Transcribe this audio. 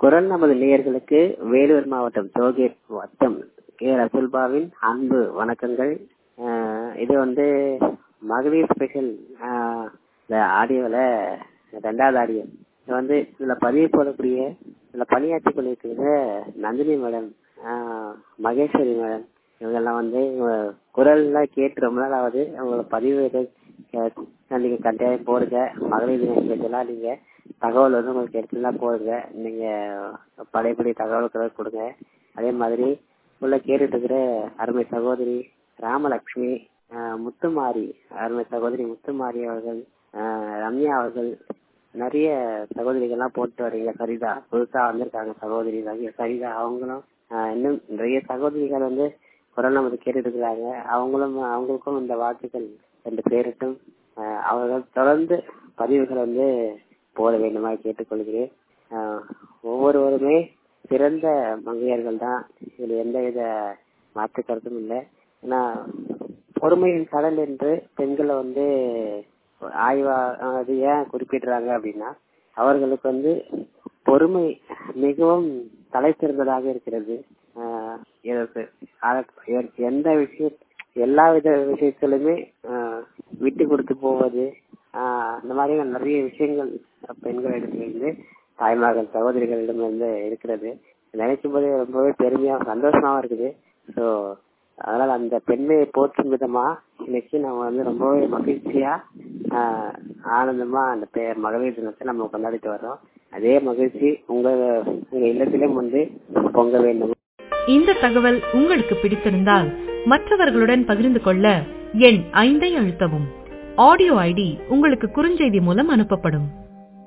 குரல் நமது நேயர்களுக்கு வேலூர் மாவட்டம் டோல்கேட் வட்டம் கே ரசூல்பாவின் அன்பு வணக்கங்கள். இது மகளிர் ஸ்பெஷல் ஆடியோவில் 2வது ஆடியோ. இது இதுல பதிவு போடக்கூடிய இதுல பணியாற்றி கொண்டிருக்கிற நந்தினி மேடம், மகேஸ்வரி மேடம், இவங்கெல்லாம் குரல்லாம் கேட்டு ரொம்ப நாள் ஆகுது. அவங்களோட பதிவு நீங்க கட்டாயம் போடுங்க. மகளிர் தின ஸ்பெஷலா நீங்க தகவல் உங்களுக்கு எடுத்துலாம் போடுங்க. நீங்க பழையபடி தகவல்களை கொடுங்க. அதே மாதிரி உள்ள கேட்டுட்டு இருக்கிற அருமை சகோதரி ராமலட்சுமி முத்துமாரி, அருமை சகோதரி முத்துமாரி அவர்கள், ரம்யா அவர்கள், நிறைய சகோதரிகள்லாம் போட்டு வரீங்க. சரிதா புதுசா வந்திருக்காங்க சகோதரி சரிதா, அவங்களும் இன்னும் நிறைய சகோதரிகள் குரல் நமது கேட்டுட்டு இருக்கிறாங்க. அவங்களுக்கும் இந்த வாழ்த்துக்கள் ரெண்டு பேருட்டும். அவர்கள் தொடர்ந்து பதிவுகள் போட வேண்டுமா கேட்டுக்கொள்கிறேன். ஒவ்வொருவருமே சிறந்த மங்கையர்கள் தான், இதுல எந்தவித மாற்று கருத்தும் இல்லை. ஏன்னா பொறுமையின் கடல் என்று பெண்களை ஆய்வா அது ஏன் குறிப்பிடுறாங்க அப்படின்னா, அவர்களுக்கு பொறுமை மிகவும் தலை சிறந்ததாக இருக்கிறது. எந்த எல்லா விஷயத்திலுமே விட்டு கொடுத்து போவது, இந்த மாதிரியான நிறைய விஷயங்கள் பெண்களிடமிருந்து, தாய்மார்கள் சகோதரிகளிடம் இருக்கிறது. நினைக்கும் போது ரொம்பவே பெருமையா சந்தோஷமாவும் இருக்குது. ஸோ அதனால அந்த பெண்மையை போற்றும் விதமா இன்னைக்கு நம்ம ரொம்பவே மகிழ்ச்சியா ஆனந்தமா அந்த மகளிர் தினத்தை நம்ம கொண்டாடிட்டு வர்றோம். அதே மகிழ்ச்சி உங்க இல்லத்திலும் பொங்க வேண்டும். இந்த தகவல் உங்களுக்கு பிடித்திருந்தால் மற்றவர்களுடன் பகிர்ந்து கொள்ள எண் 5 அழுத்தவும். ஆடியோ ஐடி உங்களுக்கு குறுஞ்செய்தி மூலம் அனுப்பப்படும்.